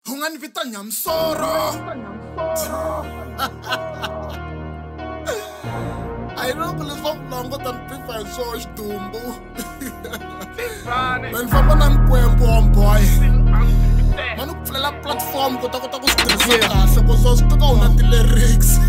Unganivita Nyamsoro. I don't believe I'm longer than people I saw is Dumbo. When someone I'm going boy. Manu plela platform kota kustresa se bozo stuka una the lyrics.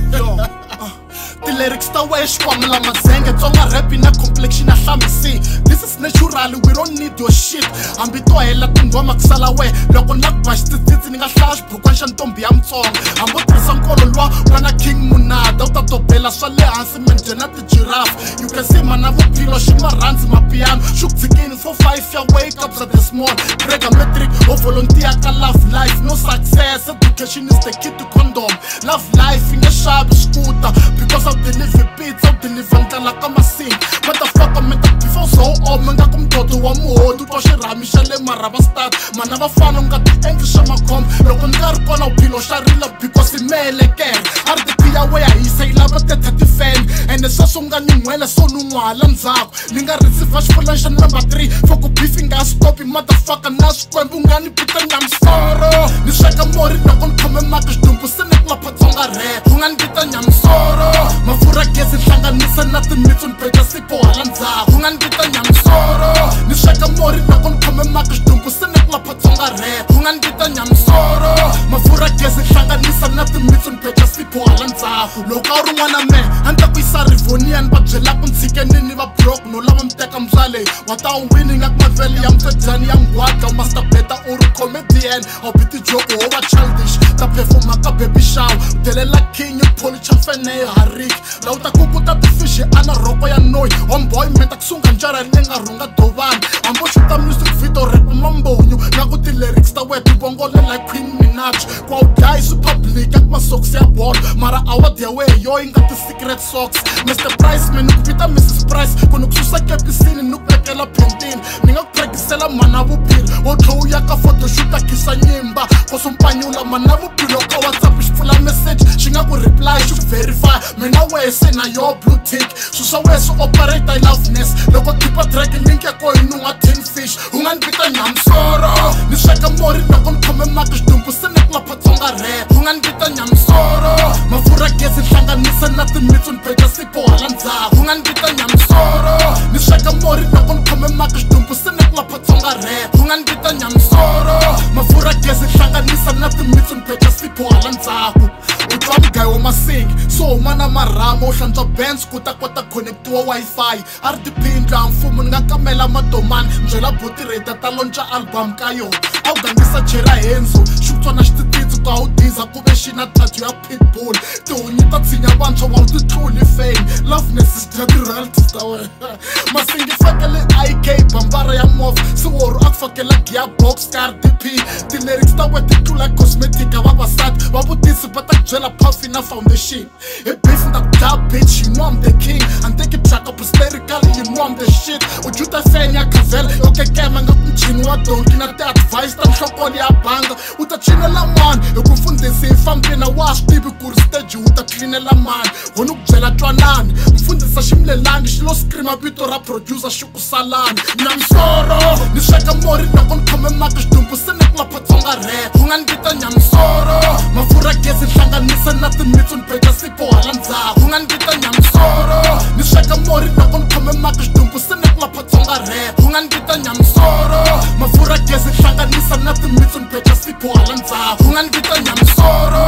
The lyrics ta wesh kwamla mazenge tsonga rap ina complexion na hlamisi. This is natural, we don't need your shit. Ambito hela tungoma kusala we loko nakbash titsitsi ninga slash bukwansha ntombi ya mtsonga. Ambo trisa nkolo lwa wana king munada utatobela swale hansi menjena the giraffe. You can see manavo pilo shima ranzi mapiano shuk zikini for 5 ya wake ups at the small break a metric or volunteer ka love life no success education is the key to condom love life in a sharp scooter because of the living beats of the living kala kama sing motherfucker meta before so menga kumdodo wa muhodu toshe ramisha le maraba start manava fana ngati english amakom loko ngari kona upilo sharila because imele ke ardikia we ayisa ilaba tetati fan and the sasunga nimwela sonungwala nzako linga receive financial number 3 for ku beefing gas stop motherfucker naskwembu ngani pita Nyamsoro ni shaka mori loko nkome maka xidumbu sene ku laphatsonga rap ungani pita Nyamsoro mafura gezi hlanganisa na timitsu nibheja sipo hala ndzhaku ungani pita Nyamsoro ni shaka mori loko nkome maka xidumbu sene ku laphatsonga rap ungani pita Nyamsoro mafura gezi hlanganisa na timitsu nibheja sipo hala ndzhaku loko a ri n'wana me a ni ta ku yisa rivonia ni va byela ku ntshikenini va broke no lava mi teka mbyale wa ta winning a ku mavele ya mfedyani ya ngwadla master beta or comedian I'll be the joke over childish ta performa ka baby shower delela king policha fene harik la uta kukuta tifishi ana roko ya noi on boy meta kusunga njara nenga runga dovani ambo chuta music video rap mambonyo na ku ti lyrics ta wetu bongole like Queen Minaj kwa guys public ak ma socks ya ball mara award ya we yo inga the secret socks Mr. Price man ukupita Mrs. Price kono kususa kepisini nukekela painting ninga practicela manavo pil otlo ya ka photoshoot kisa nyimba kosompanyula manavo pilo ka WhatsApp xifula message xinga ku reply xu verify mina wese na yo blue tick susa wese operator I loveness loko tipa track link ya ko inunga 10 fish ungani pita Nyamsoro ni shaka mori loko nkome maka xidumbu sene ku laphatsonga rap ungani pita Nyamsoro mafura gezi hlanganisa na timitsu nibheja sipo hala ndzhaku ungani pita Nyamsoro ni shaka mori loko nkome maka xidumbu sene ku laphatsonga rap ungani pita Nyamsoro mafura gezi hlanganisa na timitsu nibheja sipo hala ndzhaku utwa mugayi wa masingi so mana marama u hlantswa bands ku ta kota connectiwa wifi RDP ndla mfumo ni nga kamela madomani byela butireta ta lonca album ka yona a wu gangisa chera henzo xutswa na xitititsi ku a wu diza ku ve xi na tatu ya pitbull tihunyi ta tshinya vantshwa wa wu ti tluli fame loveness is dya ti-royalties ta wena masingi fakele IK bambara ya movha siworu a ku fakela gearbox ka RDP ti-lyrics ta we ti tlula cosmetic ya vavasati va vutisi va ta byela puffy na foundation hi beef ni ta ku dya bitch you know I'm the king andeki thyaka hysterically you know I'm the shit u juta fan ya kavela yo kekema nga ku mchini wa donki na ti-advice ta nhlokoli ya banga u ta cinela mani hi ku mfundhisi hi fambini wa swi tivi ku ri stage u ta cleanela mani wena u ku byela twanani mfundhisa ximilelangi xi lo screama vito ra producer xi ku salani Nyamsoro ni sweka mori loko ni khome maka xidumbu sene ku laphatsonga rap ungani vita Nyamsoro mafura gezi hlanganisa na timitsu nibheja sipo hala ndzhaku ungani vita Nyamsoro ni sweka mori loko ni khome maka xidumbu sene ku laphatsonga rap ungani vita Nyamsoro mafura gezi hlanganisa na timitsu nibheja sipo hala ndzhaku ungani vita Nyamsoro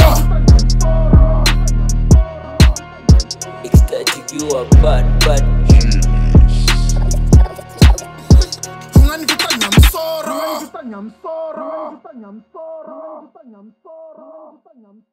Ecstatic, you are bad ungani vita Nyamsoro